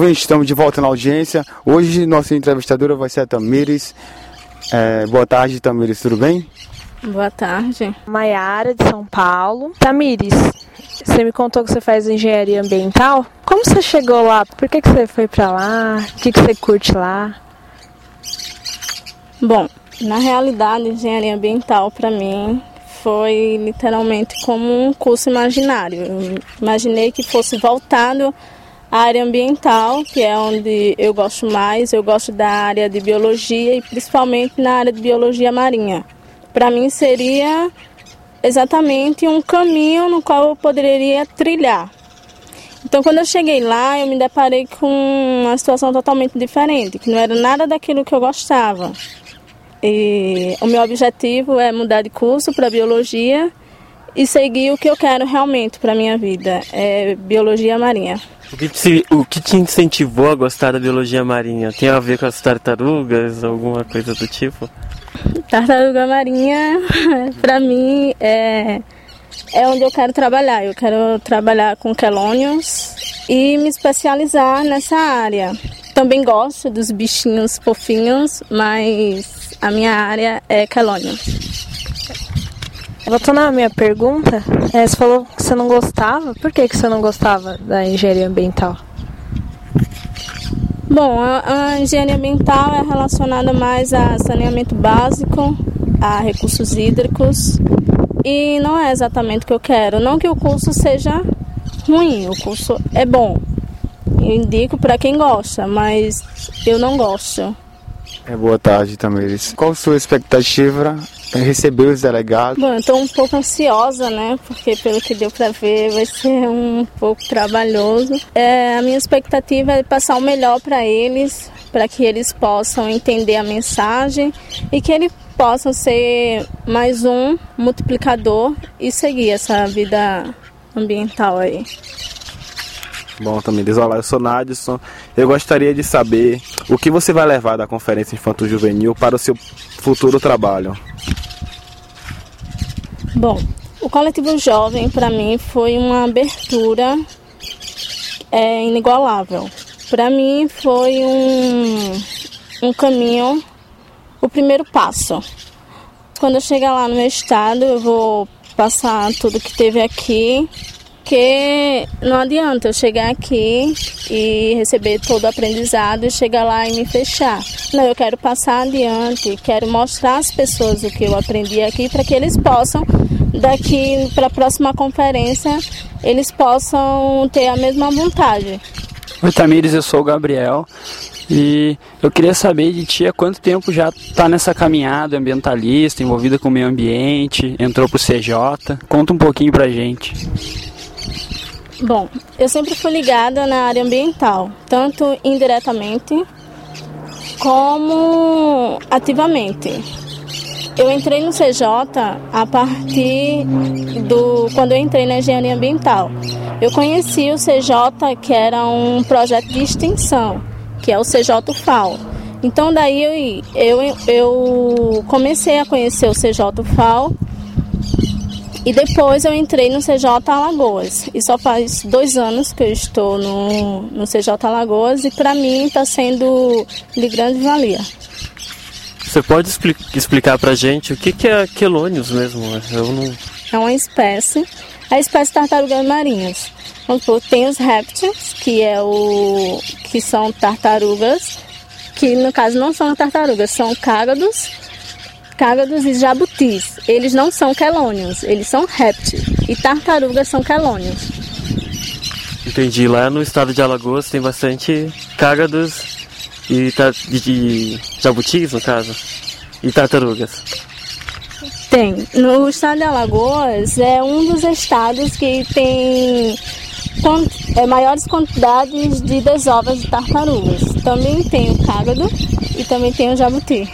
Ouvinte, estamos de volta na audiência. Hoje nossa entrevistadora vai ser a Tamires. Boa tarde, Tamires, tudo bem? Boa tarde. Maiara, de São Paulo. Tamires, você me contou que você faz engenharia ambiental. Como você chegou lá? Por que você foi pra lá? O que você curte lá? Bom, na realidade, engenharia ambiental para mim foi literalmente como um curso imaginário. Eu imaginei que fosse voltado à área ambiental, que é onde eu gosto mais. Eu gosto da área de biologia e principalmente na área de biologia marinha. Para mim seria exatamente um caminho no qual eu poderia trilhar. Então, quando eu cheguei lá, eu me deparei com uma situação totalmente diferente, que não era nada daquilo que eu gostava. E o meu objetivo é mudar de curso para biologia e seguir o que eu quero realmente para a minha vida, é biologia marinha. O que te incentivou a gostar da biologia marinha? Tem a ver com as tartarugas, alguma coisa do tipo? Tartaruga marinha, para mim, é onde eu quero trabalhar. Eu quero trabalhar com quelônios e me especializar nessa área. Também gosto dos bichinhos fofinhos, mas a minha área é quelônio. Voltando à minha pergunta, você falou que você não gostava. Por que você não gostava da engenharia ambiental? Bom, a engenharia ambiental é relacionada mais a saneamento básico, a recursos hídricos, e não é exatamente o que eu quero. Não que o curso seja ruim, o curso é bom. Eu indico para quem gosta, mas eu não gosto. Boa tarde, Tamires. Qual a sua expectativa em receber os delegados? Bom, eu estou um pouco ansiosa, né? Porque pelo que deu para ver vai ser um pouco trabalhoso. A minha expectativa é passar o melhor para eles, para que eles possam entender a mensagem e que eles possam ser mais um multiplicador e seguir essa vida ambiental aí. Bom, Tamires, olá, eu sou Nadson. Eu gostaria de saber o que você vai levar da Conferência Infanto-Juvenil para o seu futuro trabalho. Bom, o Coletivo Jovem para mim foi uma abertura inigualável. Para mim foi um caminho, o primeiro passo. Quando eu chegar lá no meu estado, eu vou passar tudo que teve aqui, porque não adianta eu chegar aqui e receber todo o aprendizado e chegar lá e me fechar. Não, eu quero passar adiante, quero mostrar às pessoas o que eu aprendi aqui para que eles possam, daqui para a próxima conferência, eles possam ter a mesma vontade. Oi, Tamires, eu sou o Gabriel e eu queria saber de ti há quanto tempo já está nessa caminhada ambientalista, envolvida com o meio ambiente, entrou para o CJ. Conta um pouquinho pra gente. Bom, eu sempre fui ligada na área ambiental, tanto indiretamente como ativamente. Eu entrei no CJ a partir quando eu entrei na engenharia ambiental. Eu conheci o CJ, que era um projeto de extensão, que é o CJ FAO. Então daí eu comecei a conhecer o CJ FAO e depois eu entrei no CJ Alagoas. E só faz 2 anos que eu estou no CJ Alagoas e para mim está sendo de grande valia. Você pode explicar pra gente o que é quelônios mesmo? É uma espécie, a espécie tartarugas marinhas. Tem os répteis, que são tartarugas, que no caso não são tartarugas, são cágados e jabutis. Eles não são quelônios, eles são répteis. E tartarugas são quelônios. Entendi. Lá no estado de Alagoas tem bastante cágados e jabutis, no caso, e tartarugas. Tem. No estado de Alagoas é um dos estados que tem maiores quantidades de desovas de tartarugas. Também tem o cágado e também tem o jabuti.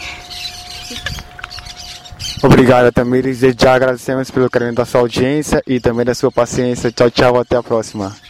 Obrigado, Tamires. Já agradecemos pelo carinho da sua audiência e também da sua paciência. Tchau, tchau. Até a próxima.